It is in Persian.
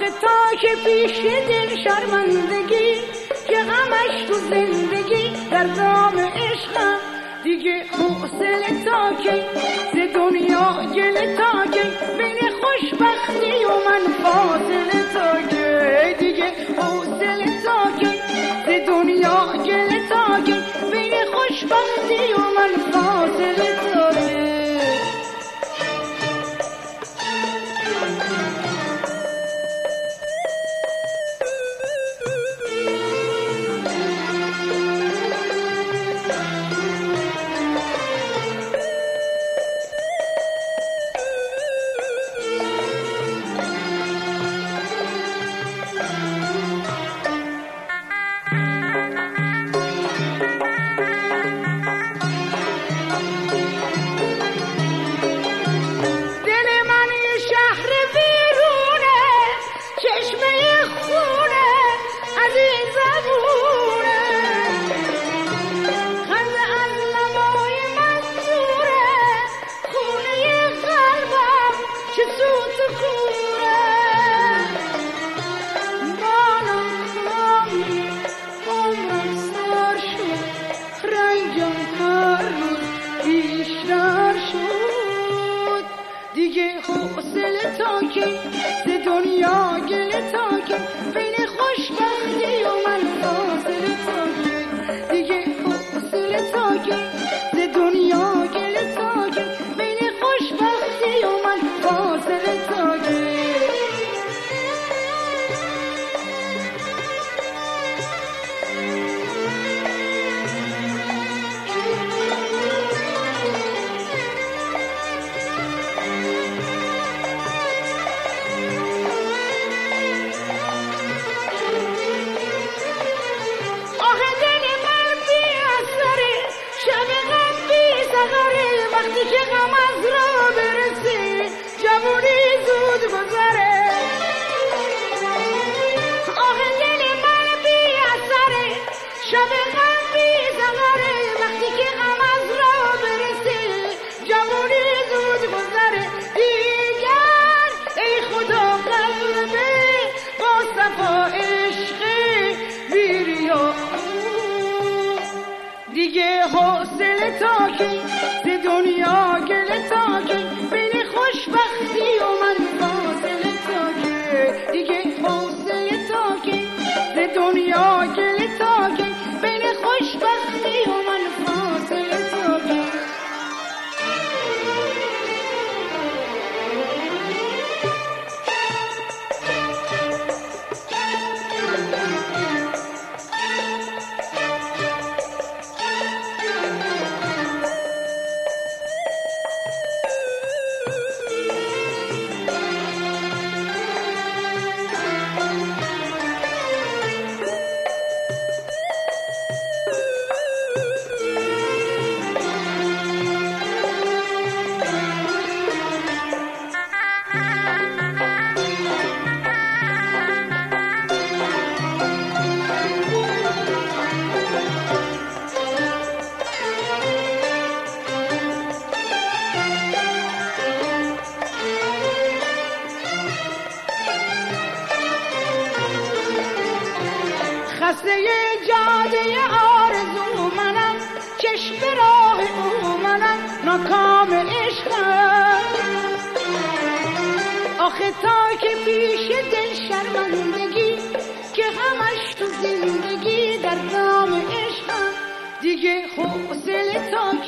آخه تا که پیش دل شرمندگی که غمش تو زندگی در دام عشقم دیگه حوصله تا کی ز دنیا گله تا کی بین خوشبختی و من فاصله تا کی دیگه حوصله تا کی ز دنیا گله تا کی بین خوشبختی و من فاصله تا کی. آخه تا که پیش دل شرمندگی که همش تو زندگی در دام عشقم دیگه حوصله تا